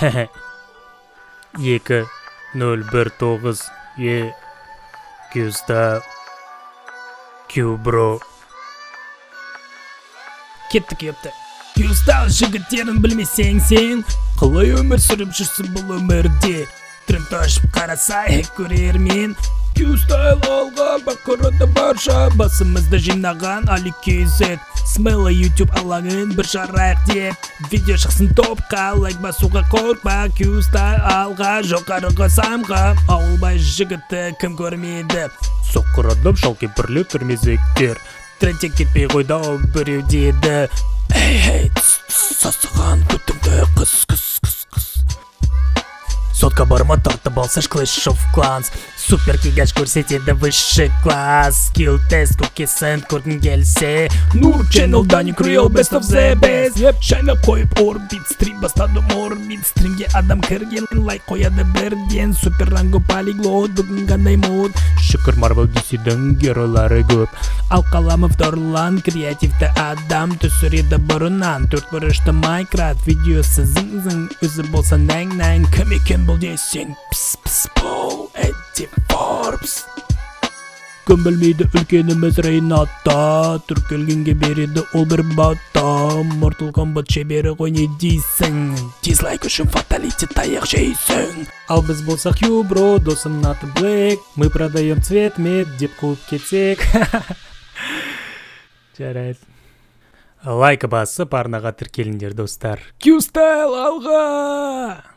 2019 Q-Style Q-Bro Кеттік епті. Q-Style жігіттерін білмесең сен, қалай өмір сүріп жүрсің бұл өмірде. Тренд ашып қарасай көрермен. Q-Style алға бақырады барша, басымызды жинаған Али KZ. Смелла YouTube алаңын бір жарайық деп, видео шықсын топқа, лайк басуға қорқпа. Q-Style алға жоғарыға самға, ауылбай жігіті кім көрмеді. Соқырадып шал кемпірлі түрмезектер, Трендте кетпей қойды ау біреу деді. Эй, сасыған күтімді қыз. Сотка барма тартып алсаш Clash of Clans, супер кегаш көрсетеді высший класс. Skill тест көкесін көргін келсе, Нур Channel-дан Real Best of the Best. Шайнап қойып орбит, стрим бастадым орбит. Стримге адам кірген, лайк қояды бірден. Супер ранго полиглот, бүгін қандай мод. Шүкір Marvel DC-дің геройлары көп. Ал қаламов Торлан, креативті адам түсіреді бұрынан. Төрт бұрышты Minecraft видеосы зың-зың, өзі болса нәң-нәң. Кім екен бұл десең, пс-пс-пол, Эдди Форбс. Кім білмейді үлкеніміз Рейната, түркелгенге береді ол бір бата. Mortal Kombat шебері ғой не дейсің, дизлайк үшін фаталити таяқ жейсің. Ал біз болсақ Q-Bro, досым Наты Блэк, мы продаем цвет мед деп қуып кетсек. Жарайды. Лайк басып арнаға тіркеліңдер достар. Q-Style алға!